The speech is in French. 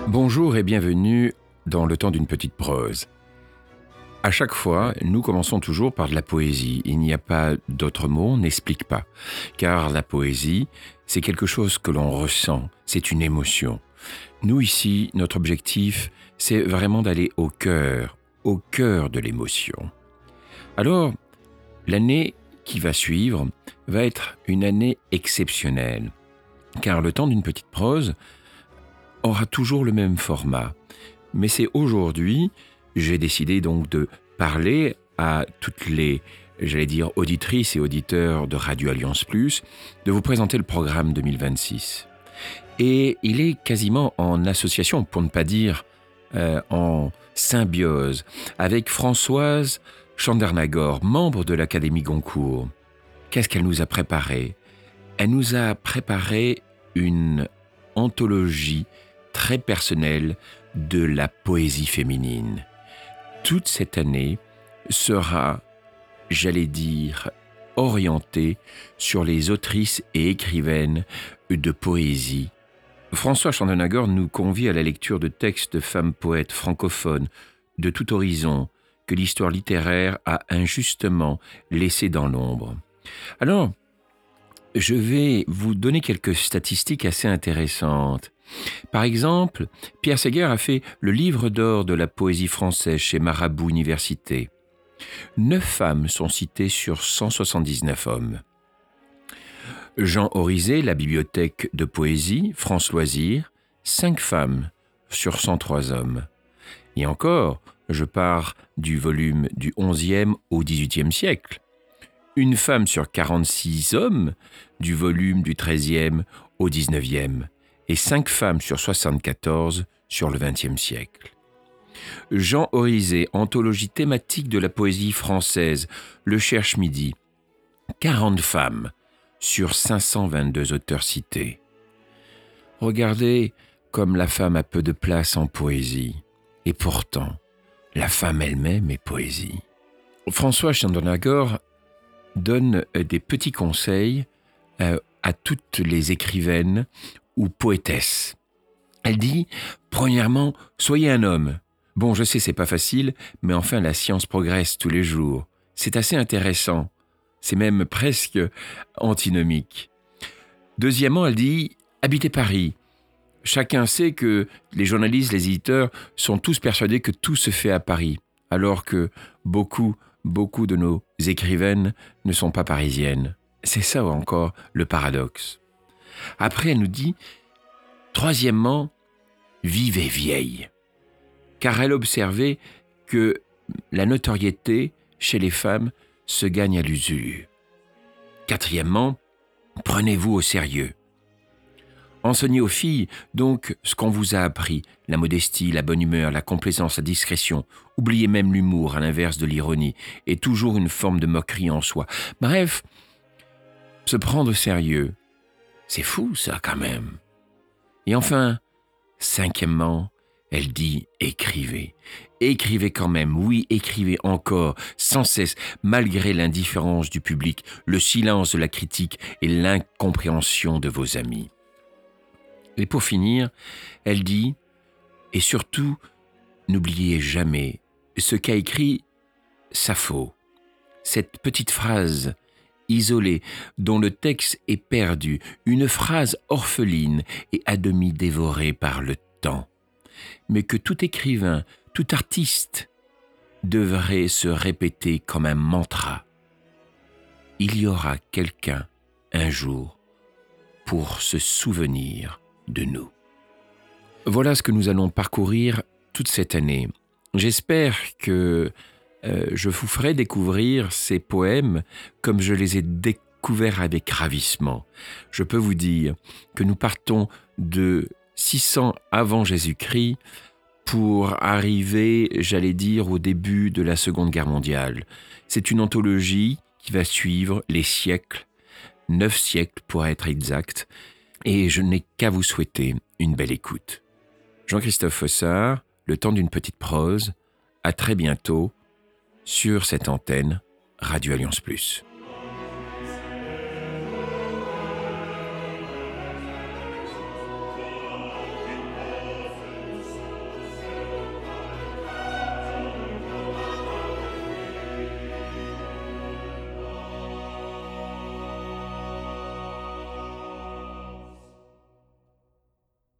Bonjour et bienvenue dans le temps d'une petite prose. À chaque fois, nous commençons toujours par de la poésie. Il n'y a pas d'autre mot, on n'explique pas. Car la poésie, c'est quelque chose que l'on ressent, c'est une émotion. Nous ici, notre objectif, c'est vraiment d'aller au cœur de l'émotion. Alors, l'année qui va suivre va être une année exceptionnelle. Car le temps d'une petite prose aura toujours le même format. Mais c'est aujourd'hui, j'ai décidé donc de parler à toutes les, auditrices et auditeurs de Radio Alliance Plus, de vous présenter le programme 2026. Et il est quasiment en association, pour ne pas dire en symbiose, avec Françoise Chandernagor, membre de l'Académie Goncourt. Qu'est-ce qu'elle nous a préparé ? Elle nous a préparé une anthologie très personnelle de la poésie féminine. Toute cette année sera, orientée sur les autrices et écrivaines de poésie. François Chandernagor nous convie à la lecture de textes de femmes poètes francophones de tout horizon que l'histoire littéraire a injustement laissés dans l'ombre. Alors, je vais vous donner quelques statistiques assez intéressantes. Par exemple, Pierre Séguer a fait le livre d'or de la poésie française chez Marabout Université. 9 femmes sont citées sur 179 hommes. Jean Orizet, la bibliothèque de poésie, France Loisirs, 5 femmes sur 103 hommes. Et encore, je pars du volume du 11e au 18e siècle. Une femme sur 46 hommes, du volume du 13e au 19e, et 5 femmes sur 74 sur le 20e siècle. Jean Orizet, anthologie thématique de la poésie française, Le Cherche-Midi, 40 femmes sur 522 auteurs cités. Regardez comme la femme a peu de place en poésie, et pourtant, la femme elle-même est poésie. François Chandernagor donne des petits conseils à toutes les écrivaines ou poétesses. Elle dit, premièrement, soyez un homme. Bon, je sais, c'est pas facile, mais enfin, la science progresse tous les jours. C'est assez intéressant. C'est même presque antinomique. Deuxièmement, elle dit, habitez Paris. Chacun sait que les journalistes, les éditeurs sont tous persuadés que tout se fait à Paris, alors que beaucoup de nos écrivaines ne sont pas parisiennes. C'est ça encore le paradoxe. Après, elle nous dit, troisièmement, vivez vieille. Car elle observait que la notoriété chez les femmes se gagne à l'usure. Quatrièmement, prenez-vous au sérieux. Enseignez aux filles donc ce qu'on vous a appris, la modestie, la bonne humeur, la complaisance, la discrétion. Oubliez même l'humour à l'inverse de l'ironie et toujours une forme de moquerie en soi. Bref, se prendre au sérieux, c'est fou ça quand même. Et enfin, cinquièmement, elle dit écrivez. Écrivez quand même, oui, écrivez encore, sans cesse, malgré l'indifférence du public, le silence de la critique et l'incompréhension de vos amis. Et pour finir, elle dit, et surtout, n'oubliez jamais ce qu'a écrit Sappho. Cette petite phrase isolée, dont le texte est perdu, une phrase orpheline et à demi dévorée par le temps, mais que tout écrivain, tout artiste devrait se répéter comme un mantra. Il y aura quelqu'un, un jour, pour se souvenir de nous. Voilà ce que nous allons parcourir toute cette année. J'espère que je vous ferai découvrir ces poèmes comme je les ai découverts avec ravissement. Je peux vous dire que nous partons de 600 avant Jésus-Christ pour arriver, au début de la Seconde Guerre mondiale. C'est une anthologie qui va suivre les siècles, 9 siècles pour être exact, et je n'ai qu'à vous souhaiter une belle écoute. Jean-Christophe Fossard, le temps d'une petite prose, à très bientôt sur cette antenne Radio Alliance Plus.